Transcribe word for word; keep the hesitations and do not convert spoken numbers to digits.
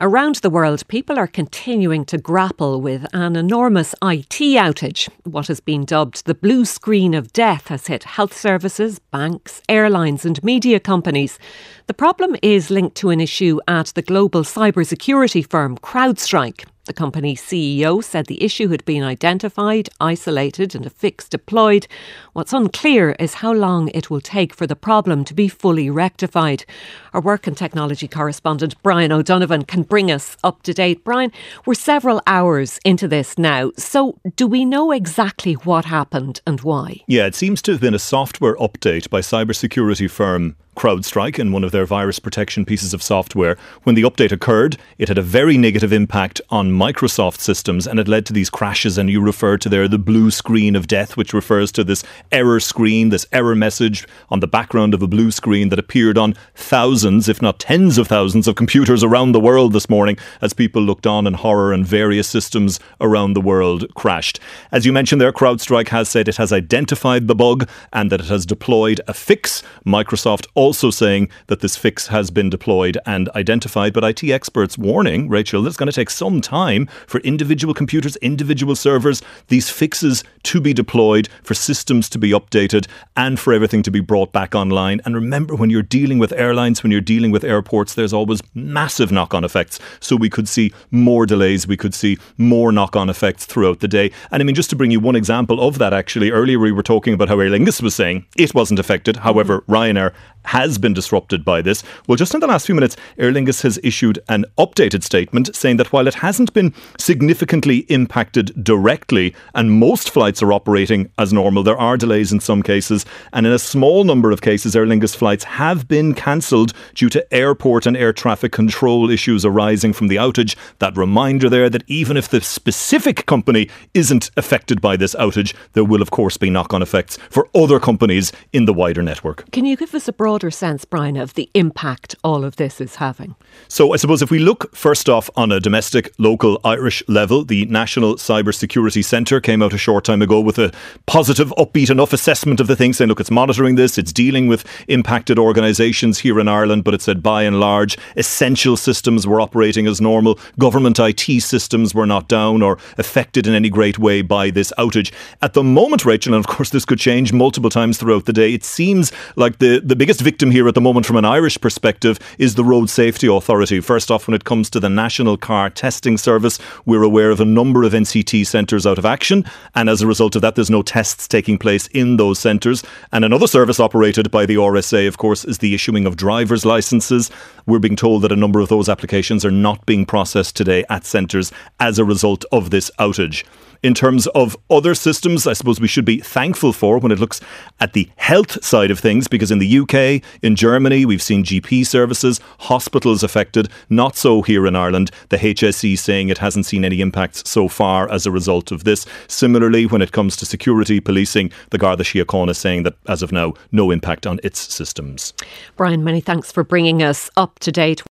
Around the world, people are continuing to grapple with an enormous I T outage. What has been dubbed the blue screen of death has hit health services, banks, airlines and media companies. The problem is linked to an issue at the global cybersecurity firm CrowdStrike. The company's C E O said the issue had been identified, isolated and a fix deployed. What's unclear is how long it will take for the problem to be fully rectified. Our work and technology correspondent Brian O'Donovan can bring us up to date. Brian, we're several hours into this now, so do we know exactly what happened and why? Yeah, it seems to have been a software update by cybersecurity firm CrowdStrike in one of their virus protection pieces of software. When the update occurred, it had a very negative impact on Microsoft systems and it led to these crashes, and you referred to there the blue screen of death, which refers to this error screen, this error message on the background of a blue screen that appeared on thousands, if not tens of thousands of computers around the world this morning as people looked on in horror and various systems around the world crashed. As you mentioned there, CrowdStrike has said it has identified the bug and that it has deployed a fix. Microsoft also saying that this fix has been deployed and identified, but I T experts warning, Rachel, that it's going to take some time for individual computers, individual servers, these fixes to be deployed, for systems to be updated and for everything to be brought back online. And remember, when you're dealing with airlines, when you're dealing with airports, there's always massive knock-on effects. So we could see more delays, we could see more knock-on effects throughout the day. And I mean, just to bring you one example of that, actually, earlier we were talking about how Aer Lingus was saying it wasn't affected. However, Ryanair has been disrupted by this. Well, just in the last few minutes, Aer Lingus has issued an updated statement saying that while it hasn't been significantly impacted directly and most flights are operating as normal, there are delays in some cases, and in a small number of cases Aer Lingus flights have been cancelled due to airport and air traffic control issues arising from the outage. That reminder there that even if the specific company isn't affected by this outage, there will of course be knock-on effects for other companies in the wider network. Can you give us a broad broader sense, Brian, of the impact all of this is having? So I suppose if we look first off on a domestic, local Irish level, the National Cyber Security Centre came out a short time ago with a positive, upbeat enough assessment of the thing, saying, look, it's monitoring this, it's dealing with impacted organisations here in Ireland, but it said by and large, essential systems were operating as normal. Government I T systems were not down or affected in any great way by this outage. At the moment, Rachel, and of course this could change multiple times throughout the day, it seems like the, the biggest victim here at the moment from an Irish perspective is the Road Safety Authority. First off, when it comes to the National Car Testing Service, we're aware of a number of N C T centres out of action, and as a result of that there's no tests taking place in those centres. And another service operated by the R S A, of course, is the issuing of driver's licences. We're being told that a number of those applications are not being processed today at centres as a result of this outage. In terms of other systems, I suppose we should be thankful for when it looks at the health side of things, because in the U K, in Germany, we've seen G P services, hospitals affected, not so here in Ireland. The H S E saying it hasn't seen any impacts so far as a result of this. Similarly, when it comes to security, policing, the Garda Síochána is saying that as of now, no impact on its systems. Brian, many thanks for bringing us up to date.